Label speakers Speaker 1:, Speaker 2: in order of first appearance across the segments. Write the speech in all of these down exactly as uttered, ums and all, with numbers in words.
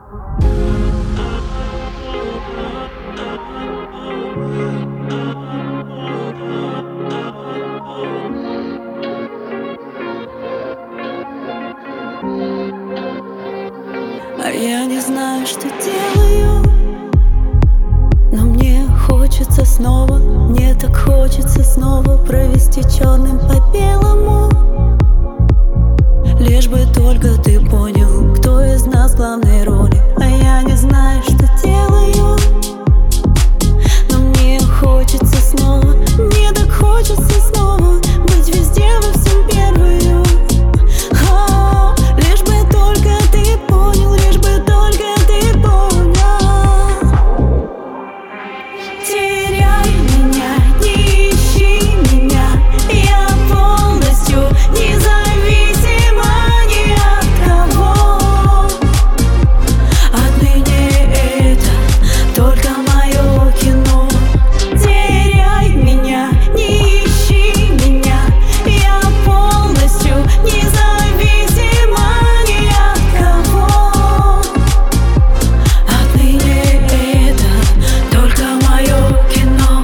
Speaker 1: А я не знаю, что делаю, но мне хочется снова, мне так хочется снова провести черным по белому. Лишь бы только ты понял, кто из нас в главной роли. А я не знаю, что делаю, но мне хочется снова, мне так хочется снова быть везде, во всем первую. О, лишь бы только ты понял, лишь бы только ты понял. Теряй меня, не ищи меня, я полностью независима ни от кого. Отныне это только мое кино. Теряй меня, не ищи меня, я полностью независима ни от кого. Отныне это только мое кино.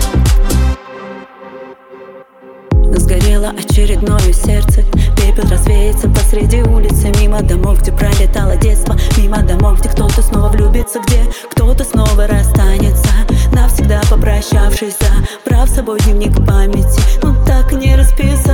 Speaker 1: Сгорело очередное сердце, пепел развеется посреди улицы. Мимо домов, где пролетало детство, мимо домов, где кто-то снова влюбится, где кто-то снова расстанется, навсегда попрощавшись. Забрав с собой дневник памяти, но так и не расписал.